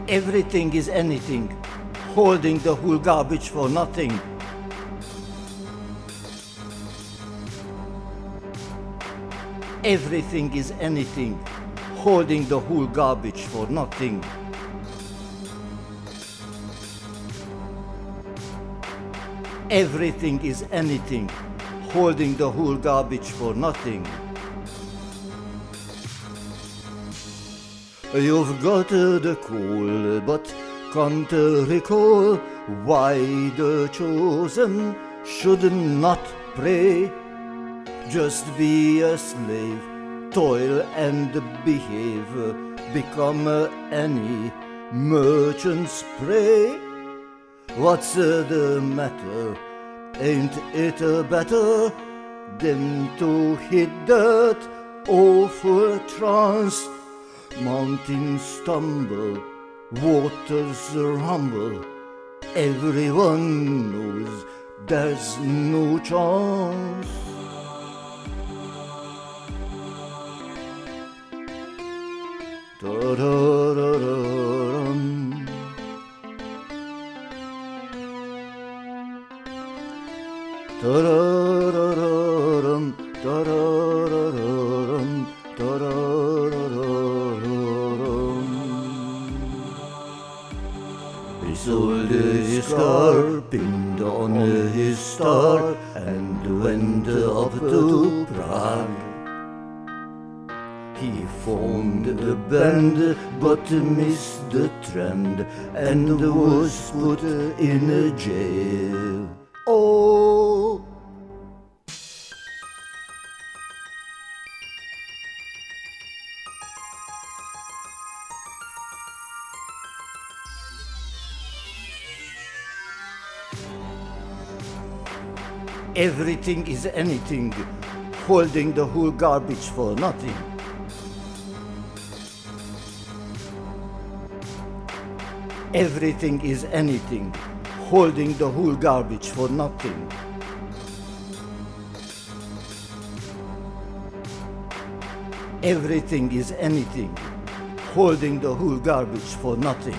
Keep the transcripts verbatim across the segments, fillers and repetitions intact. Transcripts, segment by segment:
Everything is anything, holding the whole garbage for nothing. Everything is anything, holding the whole garbage for nothing. Everything is anything, holding the whole garbage for nothing. You've got uh, the call, but can't uh, recall why the chosen should not pray. Just be a slave, toil and behave, become uh, any merchant's prey. What's uh, the matter? Ain't it uh, better than to hit that awful trance? Mountains stumble, waters rumble, everyone knows there's no chance. Ta-da-da-da-dum. Ta-da-da-da-dum, ta-da-da-da-dum, ta-da-da-da-dum. He sold his car, pinned on his star, and went up to Prague. He formed a band, but missed the trend, and was put in a jail. Oh! Everything is anything, holding the whole garbage for nothing. Everything is anything, holding the whole garbage for nothing. Everything is anything, holding the whole garbage for nothing.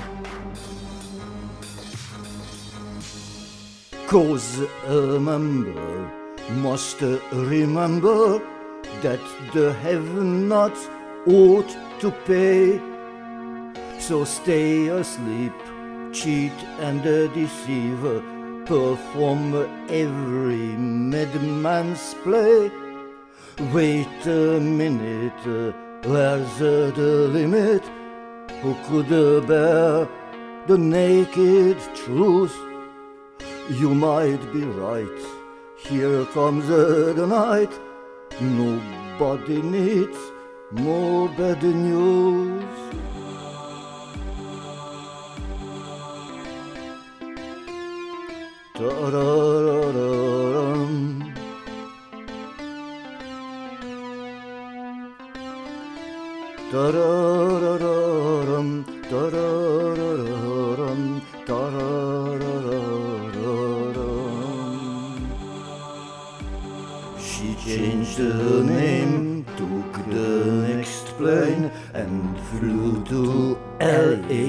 'Cause a member must remember that the have-nots ought to pay. So stay asleep, cheat and deceive, perform every madman's play. Wait a minute, where's the limit? Who could bear the naked truth? You might be right, here comes the night. Nobody needs more bad news. Ta-da-da-da-dum. Ta-da-da-da-dum, ta-da-da-da-dum, ta-da-da-da-dum. She changed her name, took the next plane, and flew to L A.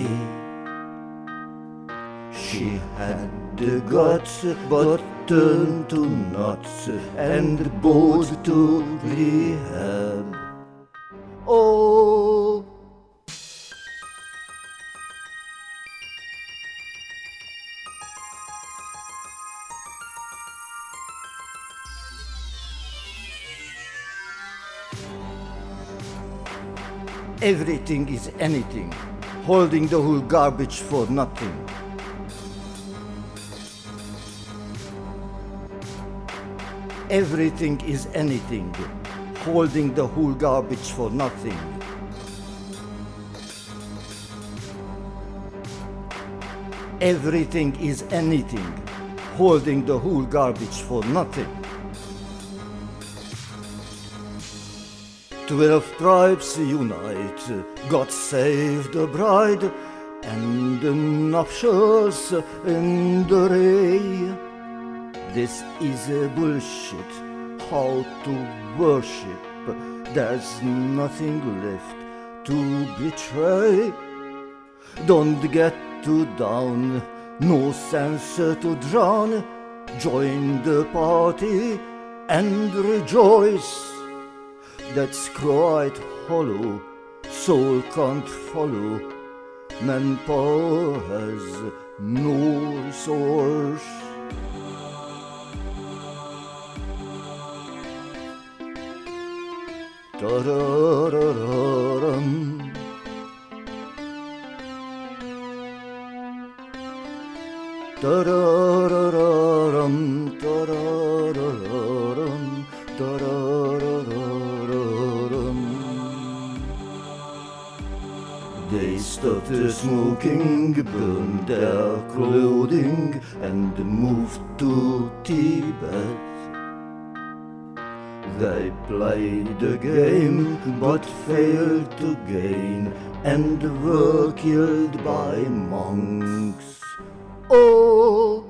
She had the guts, but turned to nuts, and bowed to rehab. Oh! Everything is anything, holding the whole garbage for nothing. Everything is anything, holding the whole garbage for nothing. Everything is anything, holding the whole garbage for nothing. Twelve tribes unite, God save the bride, and the nuptials in the ray. This is a bullshit, how to worship, there's nothing left to betray. Don't get too down, no sense to drown. Join the party and rejoice. That's quite hollow, soul can't follow. Manpower has no resource. Ta-da-da-da-dum. Ta-da-da-da-dum, ta-da-da-da-dum, ta-da-da-da-da-dum. They stopped smoking, burned their clothing, and moved to Tibet. They played the game, but failed to gain, and were killed by monks. Oh,